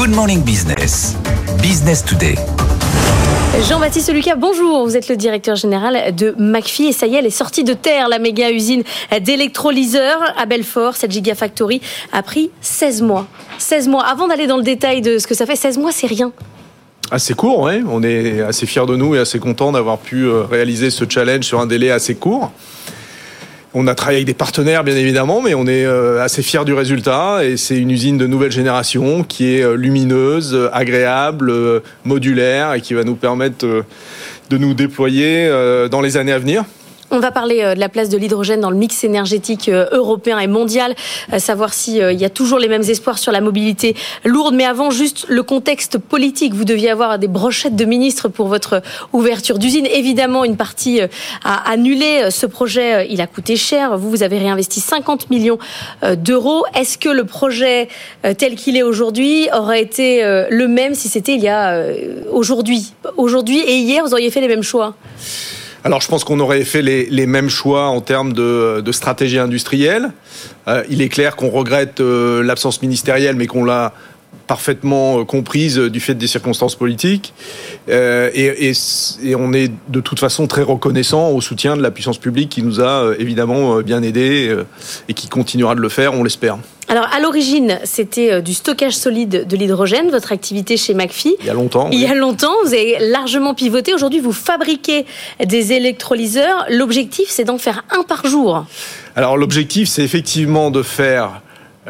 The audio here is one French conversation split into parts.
Good Morning Business. Business Today. Jean-Baptiste Lucas, bonjour. Vous êtes le directeur général de McPhy et ça y est, elle est sortie de terre, la méga usine d'électrolyseurs à Belfort. Cette Gigafactory a pris 16 mois. 16 mois. Avant d'aller dans le détail de ce que ça fait, 16 mois, c'est rien. Assez court, oui. On est assez fiers de nous et assez contents d'avoir pu réaliser ce challenge sur un délai assez court. On a travaillé avec des partenaires, bien évidemment, mais on est assez fiers du résultat. Et c'est une usine de nouvelle génération qui est lumineuse, agréable, modulaire et qui va nous permettre de nous déployer dans les années à venir. On va parler de la place de l'hydrogène dans le mix énergétique européen et mondial, savoir s'il y a toujours les mêmes espoirs sur la mobilité lourde. Mais avant, juste le contexte politique. Vous deviez avoir des brochettes de ministres pour votre ouverture d'usine. Évidemment, une partie a annulé ce projet. Il a coûté cher. Vous avez réinvesti 50 millions d'euros. Est-ce que le projet tel qu'il est aujourd'hui aurait été le même si c'était il y a aujourd'hui et hier, vous auriez fait les mêmes choix? Alors, je pense qu'on aurait fait les mêmes choix en termes de stratégie industrielle. Il est clair qu'on regrette l'absence ministérielle, mais qu'on l'a parfaitement comprise du fait des circonstances politiques. Et on est de toute façon très reconnaissant au soutien de la puissance publique qui nous a évidemment bien aidés et qui continuera de le faire, on l'espère. Alors, à l'origine, c'était du stockage solide de l'hydrogène, votre activité chez McPhy. Il y a longtemps. Il y a longtemps, vous avez largement pivoté. Aujourd'hui, vous fabriquez des électrolyseurs. L'objectif, c'est d'en faire un par jour. Alors, l'objectif, c'est effectivement de faire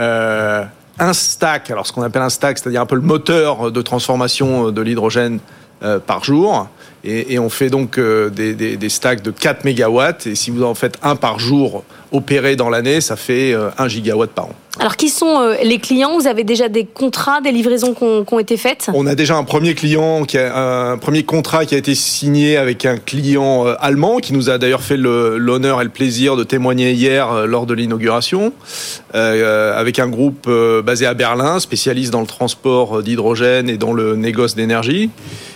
un stack. Alors, ce qu'on appelle un stack, c'est-à-dire un peu le moteur de transformation de l'hydrogène par jour. Et on fait donc des stacks de 4 mégawatts. Et si vous en faites un par jour opéré dans l'année, ça fait 1 gigawatt par an. Alors, qui sont les clients? Vous avez déjà des contrats, des livraisons qui ont été faites? On a déjà un premier client, un premier contrat qui a été signé avec un client allemand, qui nous a d'ailleurs fait l'honneur et le plaisir de témoigner hier lors de l'inauguration, avec un groupe basé à Berlin, spécialiste dans le transport d'hydrogène et dans le négoce d'énergie.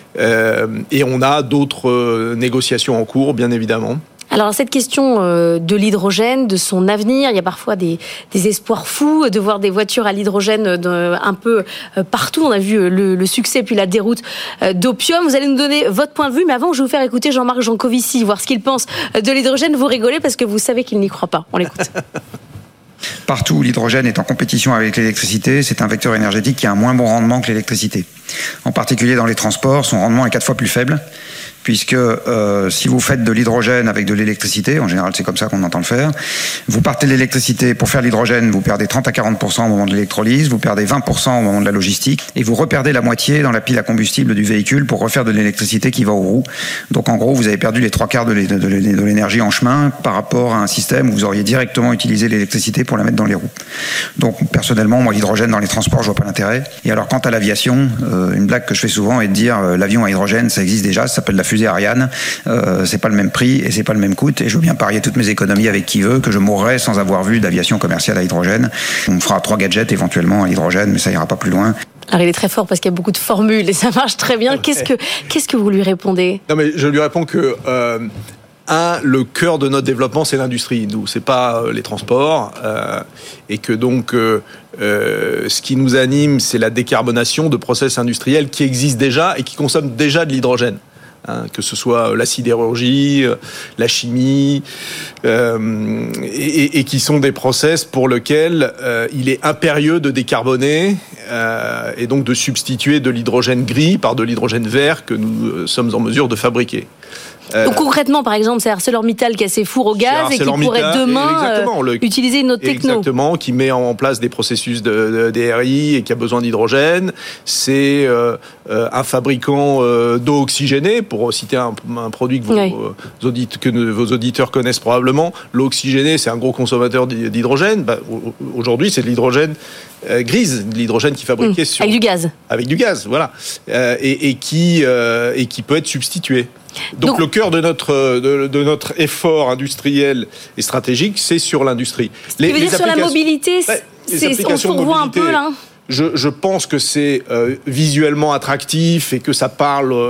Et on a d'autres négociations en cours, bien évidemment. Alors, cette question de l'hydrogène, de son avenir, il y a parfois des espoirs fous de voir des voitures à l'hydrogène un peu partout. On a vu le succès puis la déroute d'Opium. Vous allez nous donner votre point de vue, mais avant, je vais vous faire écouter Jean-Marc Jancovici, voir ce qu'il pense de l'hydrogène. Vous rigolez parce que vous savez qu'il n'y croit pas. On l'écoute. Partout où l'hydrogène est en compétition avec l'électricité, c'est un vecteur énergétique qui a un moins bon rendement que l'électricité. En particulier dans les transports, son rendement est 4 fois plus faible, puisque si vous faites de l'hydrogène avec de l'électricité, en général c'est comme ça qu'on entend le faire, vous partez de l'électricité, pour faire l'hydrogène, vous perdez 30 à 40% au moment de l'électrolyse, vous perdez 20% au moment de la logistique, et vous reperdez la moitié dans la pile à combustible du véhicule pour refaire de l'électricité qui va aux roues. Donc en gros, vous avez perdu les 3/4 de l'énergie en chemin par rapport à un système où vous auriez directement utilisé l'électricité pour la mettre dans les roues. Donc personnellement, moi l'hydrogène dans les transports, je vois pas l'intérêt. Et alors quant à l'aviation, une blague que je fais souvent est de dire l'avion à hydrogène, ça existe déjà, ça s'appelle la fusée Ariane, c'est pas le même prix et c'est pas le même coût, et je veux bien parier toutes mes économies avec qui veut que je mourrai sans avoir vu d'aviation commerciale à hydrogène. On fera 3 gadgets éventuellement à l'hydrogène, mais ça ira pas plus loin. Alors il est très fort parce qu'il y a beaucoup de formules et ça marche très bien. Qu'est-ce que vous lui répondez? Non, mais je lui réponds que le cœur de notre développement, c'est l'industrie. Nous, c'est pas les transports, et que donc ce qui nous anime, c'est la décarbonation de process industriels qui existent déjà et qui consomment déjà de l'hydrogène. Que ce soit la sidérurgie, la chimie, et qui sont des process pour lesquels il est impérieux de décarboner et donc de substituer de l'hydrogène gris par de l'hydrogène vert que nous sommes en mesure de fabriquer. Donc concrètement, par exemple, c'est ArcelorMittal qui a ses fours au gaz et qui pourrait demain utiliser une autre techno. Exactement, qui met en place des processus de DRI et qui a besoin d'hydrogène. C'est un fabricant d'eau oxygénée, pour citer un produit que vos auditeurs connaissent probablement. L'eau oxygénée, c'est un gros consommateur d'hydrogène. Aujourd'hui, c'est de l'hydrogène grise, de l'hydrogène qui est fabriqué avec du gaz. Avec du gaz, voilà, et qui peut être substitué. Donc le cœur de notre effort industriel et stratégique, c'est sur l'industrie. Ce qui veut dire sur la mobilité, on se revoit un peu là. Je pense que c'est visuellement attractif et que ça parle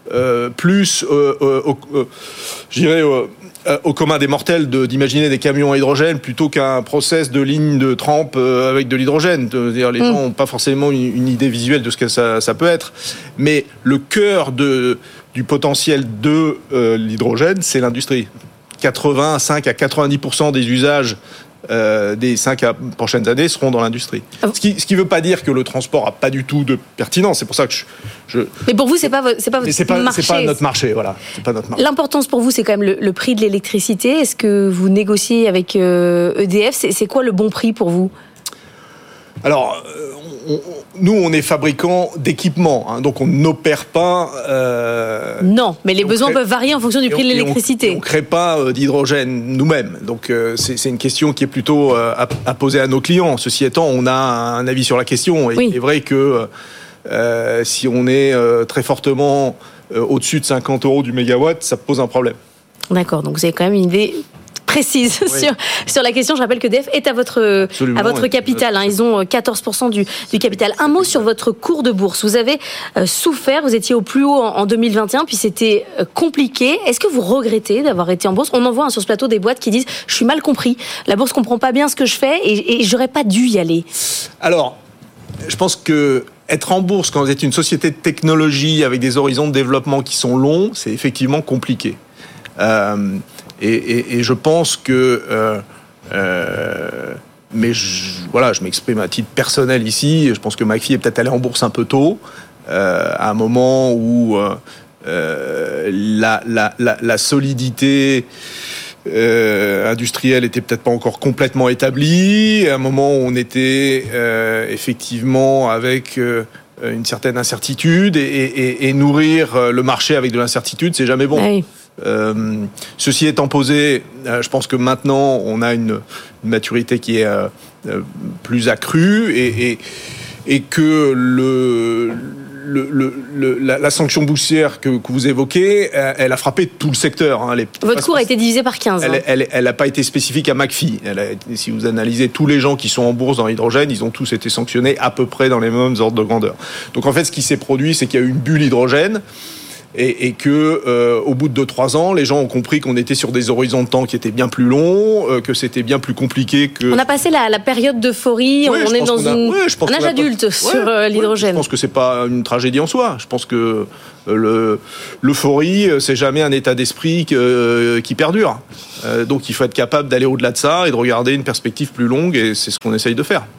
plus, je dirais, au commun des mortels d'imaginer des camions à hydrogène plutôt qu'un process de ligne de trempe avec de l'hydrogène. C'est-à-dire, les gens n'ont pas forcément une idée visuelle de ce que ça peut être. Mais le cœur du potentiel de l'hydrogène, c'est l'industrie. 85 à 90% des usages des 5 prochaines années seront dans l'industrie. Ce qui veut pas dire que le transport a pas du tout de pertinence. C'est pour ça que Mais pour vous, c'est pas votre marché. C'est pas notre marché, voilà. C'est pas notre marché. L'importance pour vous, c'est quand même le prix de l'électricité. Est-ce que vous négociez avec EDF ? C'est quoi le bon prix pour vous ? Alors, nous, on est fabricant d'équipements, hein, donc on n'opère pas... non, mais les besoins peuvent varier en fonction du prix de l'électricité. On ne crée pas d'hydrogène nous-mêmes. Donc, c'est une question qui est plutôt à poser à nos clients. Ceci étant, on a un avis sur la question. Et il est vrai que si on est très fortement au-dessus de 50 € du mégawatt, ça pose un problème. D'accord, donc vous avez quand même une idée précise sur la question. Je rappelle que EDF est à votre capital. Hein. Ils ont 14% du capital. Un mot sur votre cours de bourse. Vous avez souffert, vous étiez au plus haut en 2021, puis c'était compliqué. Est-ce que vous regrettez d'avoir été en bourse ? On en voit sur ce plateau des boîtes qui disent « Je suis mal compris, la bourse comprend pas bien ce que je fais et j'aurais pas dû y aller ». Alors, je pense que être en bourse quand vous êtes une société de technologie avec des horizons de développement qui sont longs, c'est effectivement compliqué. Et je pense que, mais je m'exprime à titre personnel ici. Je pense que McPhy est peut-être allé en bourse un peu tôt, à un moment où la solidité industrielle était peut-être pas encore complètement établie, à un moment où on était effectivement avec une certaine incertitude et nourrir le marché avec de l'incertitude, c'est jamais bon. Oui. Ceci étant posé, je pense que maintenant on a une maturité qui est plus accrue et que la sanction boursière que vous évoquez, elle a frappé tout le secteur. Hein. Votre cours a été divisé par 15. Elle n'a pas été spécifique à McPhy. Si vous analysez tous les gens qui sont en bourse dans l'hydrogène, ils ont tous été sanctionnés à peu près dans les mêmes ordres de grandeur. Donc en fait, ce qui s'est produit, c'est qu'il y a eu une bulle hydrogène. Et que au bout de 2-3 ans, les gens ont compris qu'on était sur des horizons de temps qui étaient bien plus longs, que c'était bien plus compliqué que... On a passé la période d'euphorie, on est dans un âge adulte sur l'hydrogène. Je pense que c'est pas une tragédie en soi. Je pense que l'euphorie, c'est jamais un état d'esprit qui perdure. Donc il faut être capable d'aller au-delà de ça et de regarder une perspective plus longue, et c'est ce qu'on essaye de faire.